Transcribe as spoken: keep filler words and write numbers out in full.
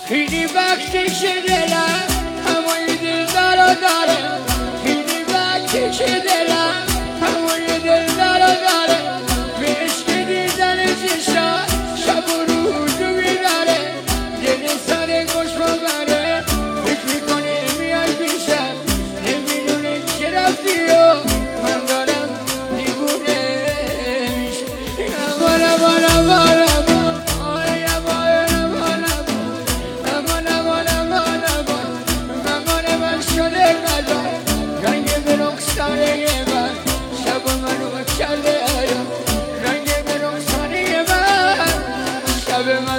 اینی وقتش دلم همای دل دارا داره اینی وقتش دلم همای دل دارا داره به عشق دیدن چشا شب و روز میبره دل سر گوش ببره فکر میکنه میای پیشم نمیدونه که رفتی و من دارم دیوونه میشه بارا بارا بارا رنگ به رخسانه من شب من